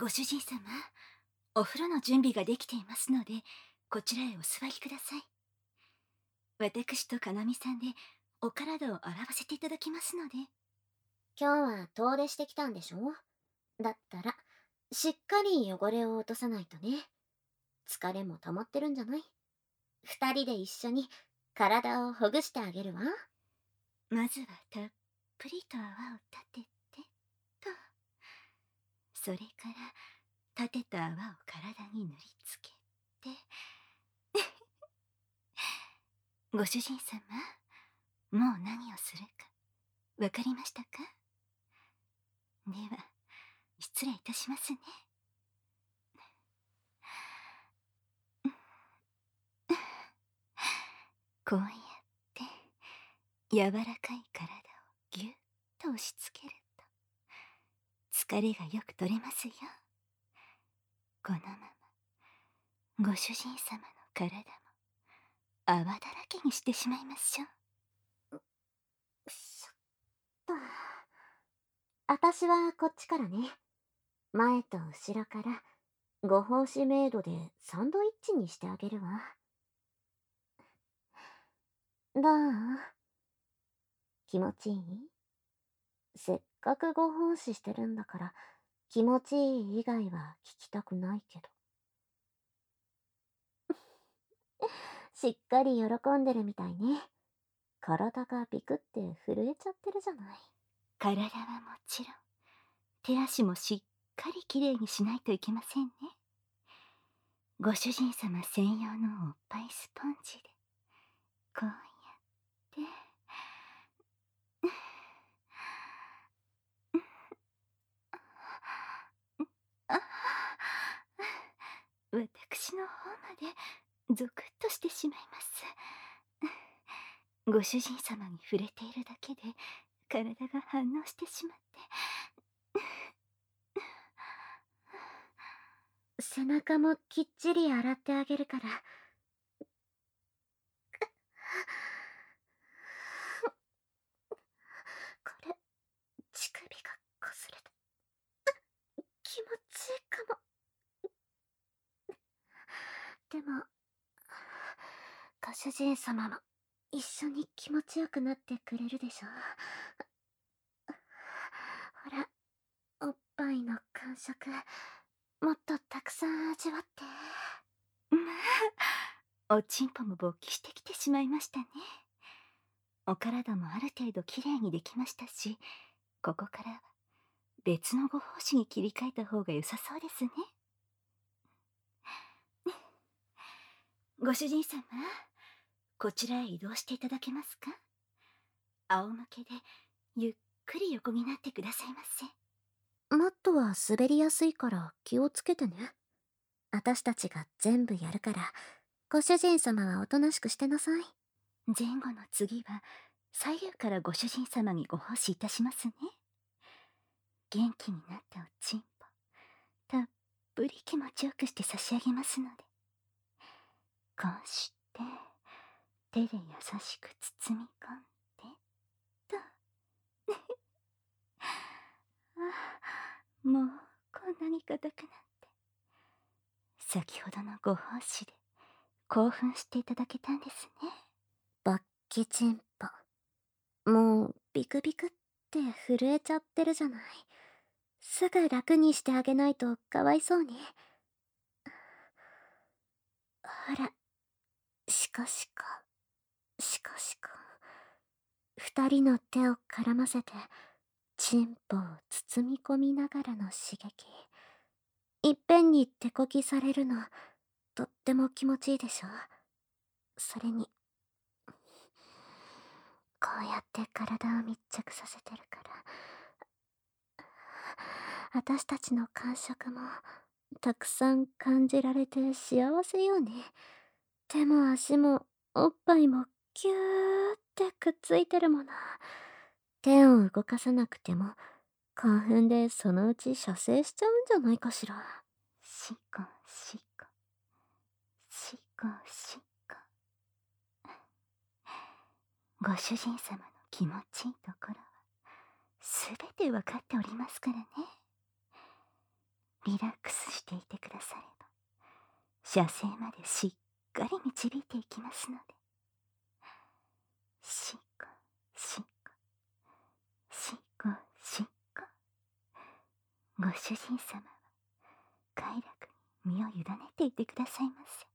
ご主人様、お風呂の準備ができていますので、こちらへお座りください。私とかなみさんでお体を洗わせていただきますので。 今日は遠出してきたんでしょ？だったら、しっかり汚れを落とさないとね。疲れも溜まってるんじゃない？二人で一緒に体をほぐしてあげるわ。 まずはたっぷりと泡を立ててと、それから立てた泡を体に塗りつけて。ご主人様、もう何をするかわかりましたか？では、失礼いたしますね。こうやって柔らかい体をぎゅっと押し付けると疲れがよく取れますよ。このままご主人様の体も泡だらけにしてしまいましょう。 しょっと。あたしはこっちからね。前と後ろからご奉仕メイドでサンドイッチにしてあげるわ。どう？気持ちいい？せっかくご奉仕してるんだから気持ちいい以外は聞きたくないけど。しっかり喜んでるみたいね。体がビクって震えちゃってるじゃない。 体はもちろん手足もしっかりきれいにしないといけませんね。ご主人様専用のおっぱいスポンジでこうやってあ私の方までゾクッとしてしまいます。ご主人様に触れているだけで体が反応してしまって。 背中もきっちり洗ってあげるから。これ、乳首がこすれて気持ちいいかも。でも、ご主人様も一緒に気持ちよくなってくれるでしょ？ほら、おっぱいの感触、もっとたくさん味わって。 まあ、おちんぽも勃起してきてしまいましたね。お体もある程度きれいにできましたし、ここからは別のご奉仕に切り替えた方が良さそうですね。ご主人様、こちらへ移動していただけますか？仰向けでゆっくり横になってくださいませ。 マットは滑りやすいから気をつけてね。私たちが全部やるから、ご主人様はおとなしくしてなさい。 前後の次は左右からご主人様にご奉仕いたしますね。元気になったおちんぽ、たっぷり気持ちよくして差し上げますので、こうして手で優しく包み込んでと。あ、もうこんなに硬くなって、先ほどのご奉仕で興奮していただけたんですね。 バッキチンポ。もうビクビクって震えちゃってるじゃない。すぐ楽にしてあげないとかわいそうに。ほら、シコシコ、シコシコ。二人の手を絡ませて、チンポを包み込みながらの刺激。いっぺんに手こぎされるの、とっても気持ちいいでしょ？それに、こうやって体を密着させてるから、私たちの感触もたくさん感じられて幸せよね。手も足もおっぱいもキューってくっついてるもの。手を動かさなくても興奮でそのうち射精しちゃうんじゃないかしら。 シコシコ、シコシコ。ご主人様の気持ちいいところはすべてわかっておりますからね。 リラックスしていてくだされば、射精までしっかり導いていきますので。しこしこしこしこ。ご主人様は快楽に身を委ねていてくださいませ。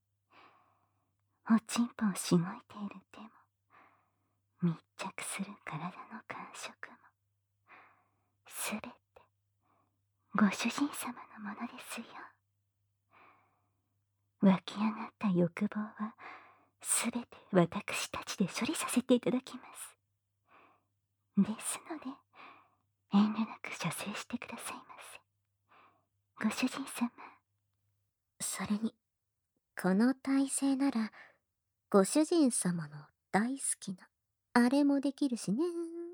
おちんぽをしごいている手も、密着する体の感触も、すべてご主人様のものですよ。湧き上がった欲望はすべて私たちで処理させていただきます。ですので、遠慮なく射精してくださいませ。ご主人様。 それに、この体勢なら、ご主人様の大好きな、あれもできるしね。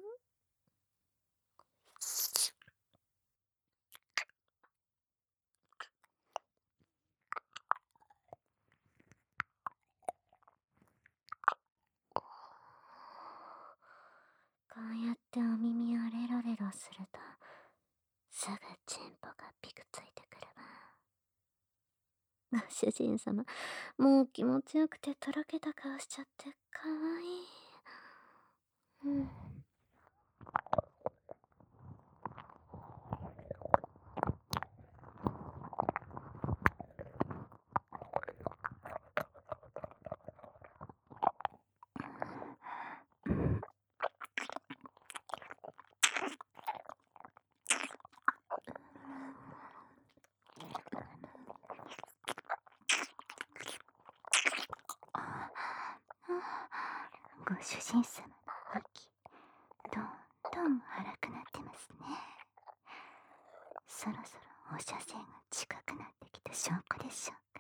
こうやってお耳をレロレロすると、すぐチンポがピクついてくるわ。ご主人様、もう気持ちよくてとろけた顔しちゃってかわいい。うん。 ご主人様の息、どんどん荒くなってますね。そろそろお射精が近くなってきた証拠でしょうか。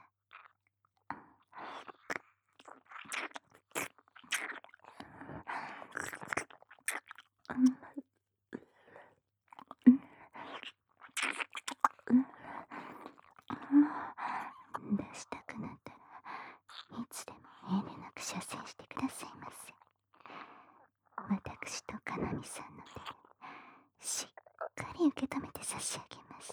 出したくなったらいつでも遠慮なく射精してくださいませ。私とかなみさんの手でしっかり受け止めて差し上げます。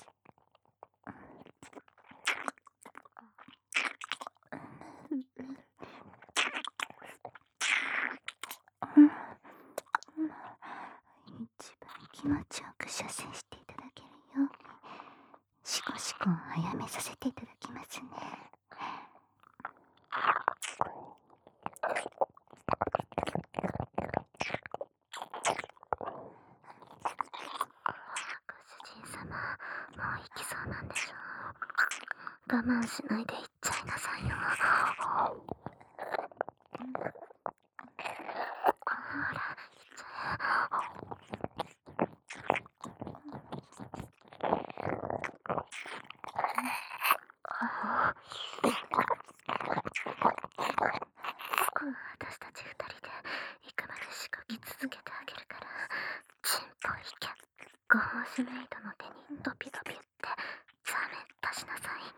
一番気持ちよく射精していただけるように、シコシコを早めさせていただきますね。ご主人様、もう行きそうなんでしょう。我慢しないで行っちゃいなさいよ。ほら、行っちゃ私たち二人で行くまでしこき続けてあげるから、チンポいけ。ご奉仕メイドの手にドピドピってザメ出しなさい。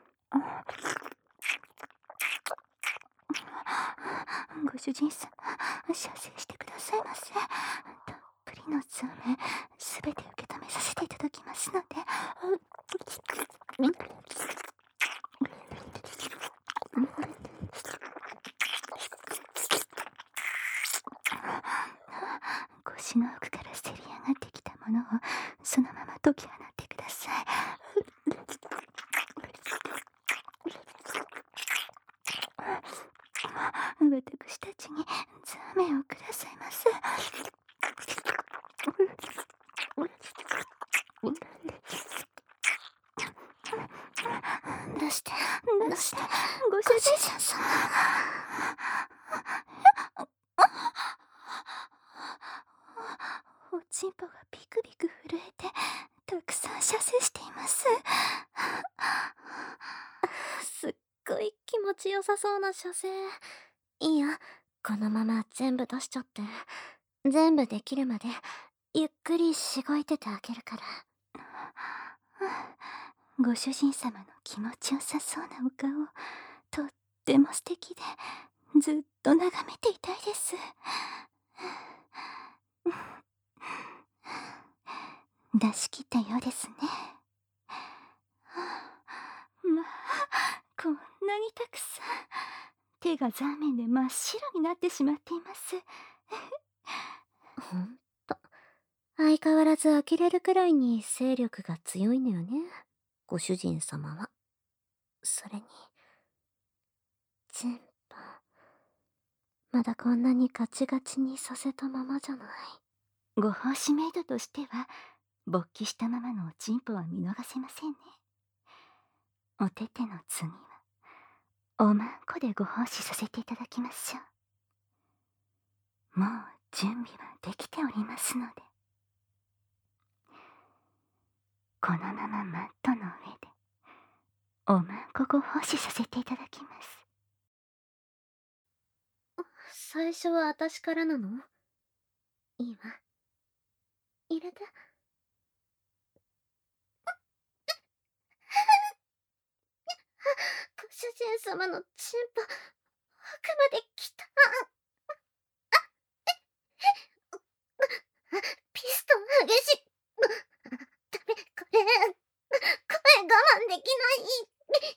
ご主人様、射精してくださいませ。たっぷりのザメ、すべて受け止めさせていただきますので。腰の奥からせり上がってきたものをそのまま解き放ってください。私たちにザメをくださいませ。出して、出して、ご主人様。おちんぽがビクビク震えて、たくさん射精しています。 すっごい気持ちよさそうな射精。いいよ、このまま全部出しちゃって。全部できるまで、ゆっくりしごいててあげるから。 ご主人様の気持ちよさそうなお顔、とっても素敵で、ずっと眺めていたいです。出し切ったようですね。 なにたくさん。手が残念で真っ白になってしまっています。 ほんと、相変わらず呆れるくらいに勢力が強いのよね、ご主人様は。それに、チンポ、まだこんなにガチガチにさせたままじゃない。 ご奉仕メイドとしては、勃起したままのおちんぽは見逃せませんね。おてての次は、おまんこでご奉仕させていただきましょう。もう準備はできておりますので。このままマットの上で、おまんこご奉仕させていただきます。 最初は私からなの？いいわ。入れて。ご主人様のチンポ、奥まで来た。ピストン激しい。ダメ、これ、声我慢できない。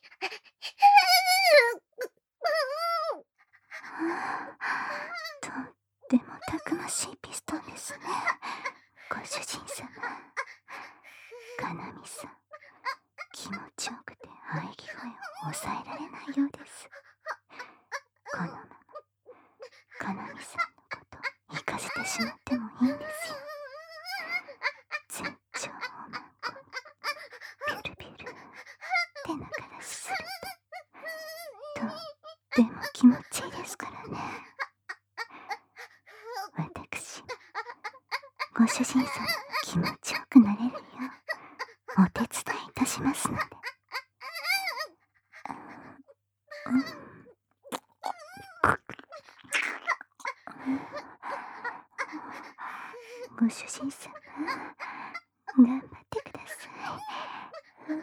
とってもたくましいピストンですね、ご主人様。かなみさん、気持ちよくて喘ぎ声を抑えられないようです。このままかなみさんのこと行かせてしまってもいいんですよ。全長おまんこピュルピュルって中出しすると、とっても気持ちいいですからね。私、ご主人様が気持ちよくなれるようお手伝いいたしますので。ご主人様、頑張ってください。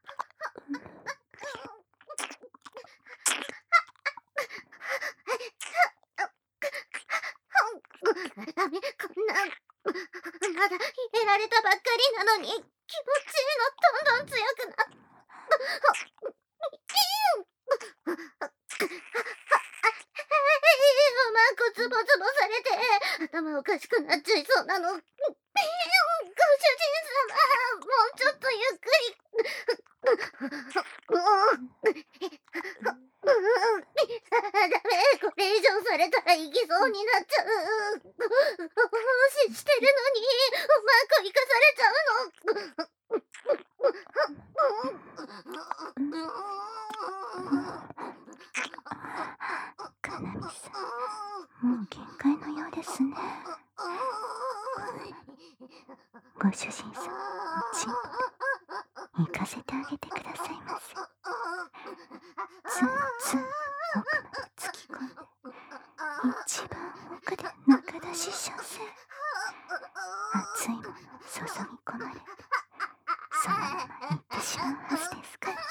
ダメ、こんな。まだ入れられたばっかりなのに、気持ちいいのどんどん強くなって。うまくズボズボされて、頭おかしくなっちゃいそうなの。ご主人様、もうちょっとゆっくり。ダメ、これ以上されたら行きそうになっちゃう。奉仕してるのに、うまく生かされちゃうの。 かなみさん、もう限界のようですね。ご主人様のおちんぽで行かせてあげてくださいませ。ツンツン奥まで突き込んで、一番奥で中出し射精。熱いものを注ぎ込まれて、そのまま行ってしまうはずですから。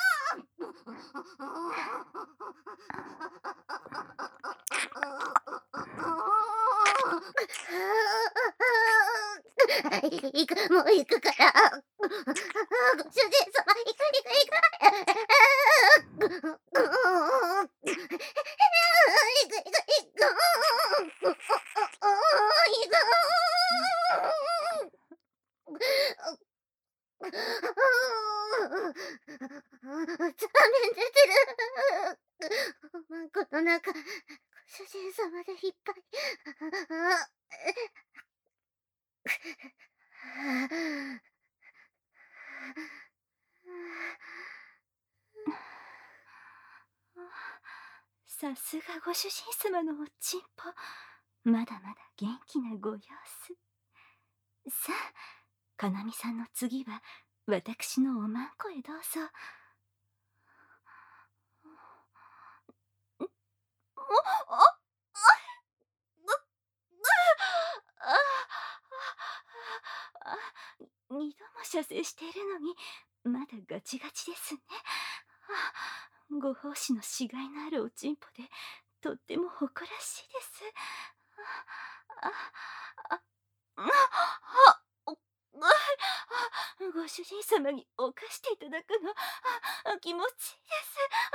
行く、もう行くから。ご主人様、行く。残念出てる。マンコの中、ご主人様でいっぱい。 さすがご主人様のおちんぽ。まだまだ元気なご様子。さあ、かなみさんの次は私のおまんこへどうぞ。二度も射精しているのにまだガチガチですね。ご奉仕のしがいのあるおちんぽでとっても誇らしいです。 ご主人様に犯していただくの、気持ちいいです。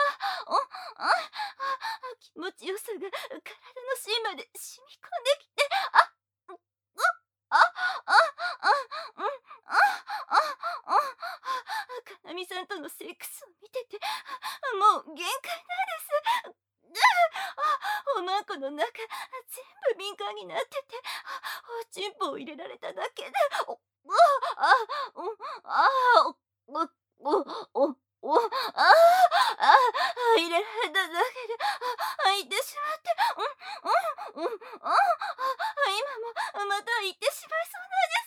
気持ちよさが体の芯まで染み込んできて、あ、あ、かなみさんとのセックスを見てて、もう限界なんです。おまんこの中、全部敏感になってて、おちんぽを入れられただけで、お、あ、うん、あ、お、お、お、お、入れられただけで、行ってしまって、今もまた行ってしまい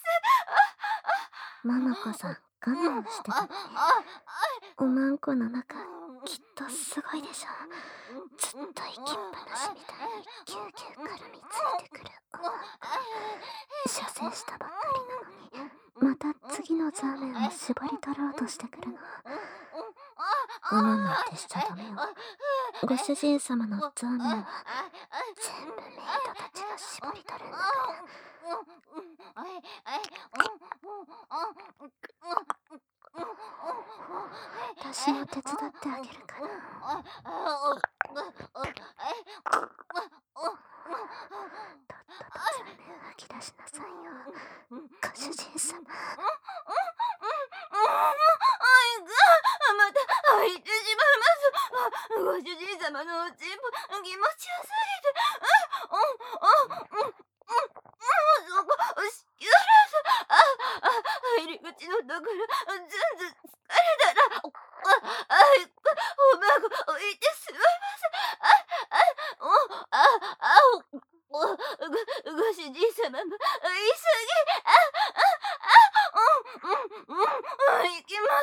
そうなんです。 桃子さん、我慢してたのね。おまんこの中、きっとすごいでしょ。ずっと行きっぱなしみたいにぎゅうぎゅう絡みついてくるおまんこ。射精したばっかりなのに、また次のザーメンを絞り取ろうとしてくるの。我慢なんてしちゃダメよ。ご主人様のザーメンは全部メイドたちが絞り取るんだから。私も手伝ってあげるから。とっととザーメン吐き出しなさいよ、ご主人様。 また入ってしまいます。ご主人様のおちんぽ気持ちよすぎて、そこ、しゅら入り口のところ、ずんずん疲れたら、おまんこ行ってしまいます。ご主人様も急ぎ、行きます。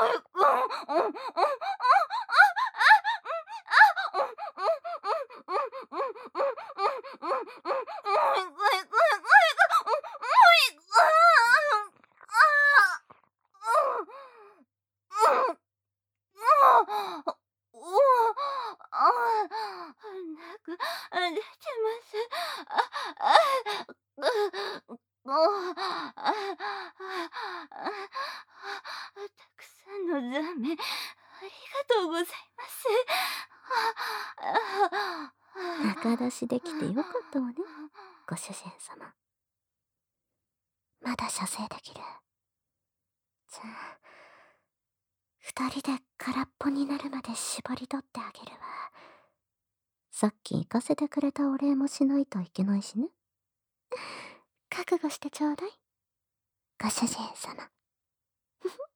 出てます。たくさんのザーメン、ありがとうございます。 仲出しできてよかったわね、ご主人様。まだ射精できる。じゃあ、二人で空っぽになるまで絞り取ってあげるわ。さっき行かせてくれたお礼もしないといけないしね。覚悟してちょうだい、ご主人様。